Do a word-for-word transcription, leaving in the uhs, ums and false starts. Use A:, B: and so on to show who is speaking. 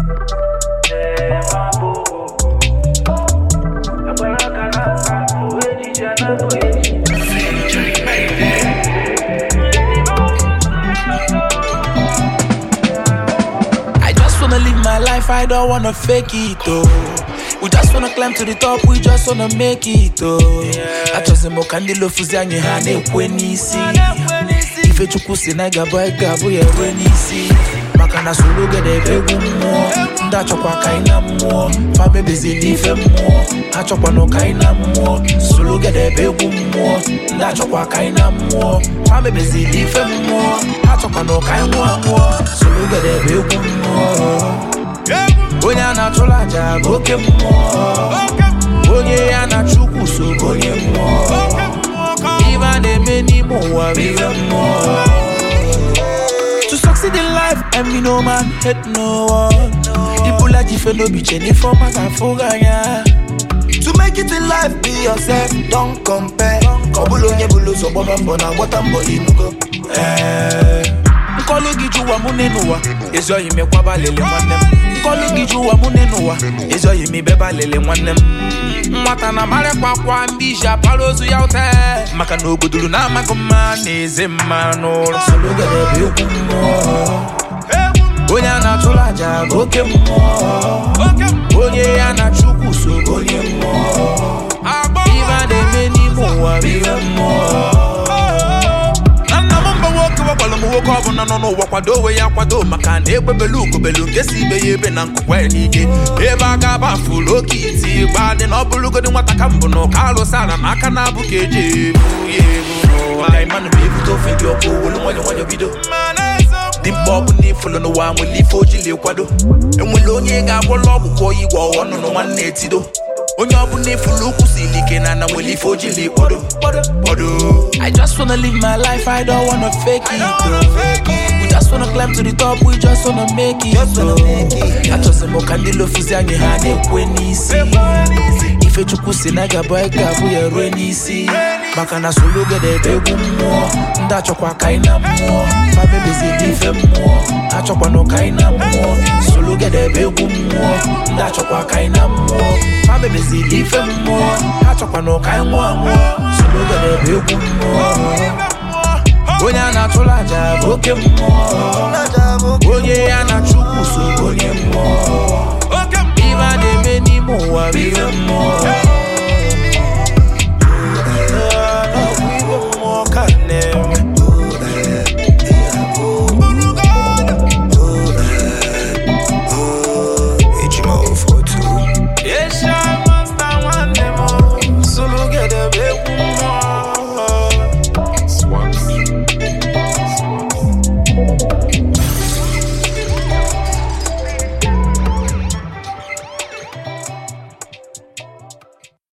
A: I don't wanna fake it, oh. We just wanna climb to the top, we just wanna make it, oh. I just mo kandilo fuzanye hane kwenisi. Ife chukusi na gaba gabu ya kwenisi. Makana sulu gede begu mo. Nda chokwa kaina mo. Fa bebe zili fe mo. Ha chokwa no kaina mo. Sulu gede begu mo. Nda chokwa kaina mo. Fa bebe zili fe mo. Ha chokwa no kaina mo. Sulu gede begu mo. Onya na cholaja boke mo. Onye ya na chuku so bonye mo. Even the many more even more. To succeed in life, and me no man hate no one. People like if no be cheni for my afoganya. To make it in life, be yourself, don't compare. Kobulo nyebulo so boba mbona watambo inugo. Eh. Nkolo gijuwa munenuwa, ezo yime kwa balele mwanem. Nkolo gijuwa munenuwa, ezo yime beba lele mwanem. Mwata na mare kwa kwa mbija palozu yaute. Maka no gudulu na magoma neze mano. Solo gade biuku mo. Onya na cholaja boke mo. Onye ya na chuku so bonye mo. Even the many more even more. Woke up on no wakwado we yakwado makane ebebelu ko belu ngesi be yebe na nkwa nike eba ga ba fulo kiti gba de no bulu go de nwata kambo no kalo sara maka na bukeje yebu no ai man be to fit yo ko wolu wonyo wonyo bido dim bob ni fulo no wa mo li foji le kwado enwelo onye ga gwolo ọgwụ igwo onu no nwanne etido onye obu ni fulu kusilike na na weli foji le kwado kwado. I just wanna live my life, I don't wanna fake it, oh. We just wanna climb to the top, we just wanna make it, oh. I just mo kandilo fuzanye hane kwenisi. Ife chukusi na gaba gabu ya renisi. Makana sulu gede begu mo. Nda chokwa kaina mo. Fa bebe zidi fe mo. Ha chokwa no kaina mo. Sulu gede begu mo. Nda chokwa kaina mo. Fa bebe zidi fe mo. Ha chokwa no kaina mo. Sulu gede begu mo. Onya na cholaja boke mo. Onye ya na chuku so bonye mo. Even the many more even more.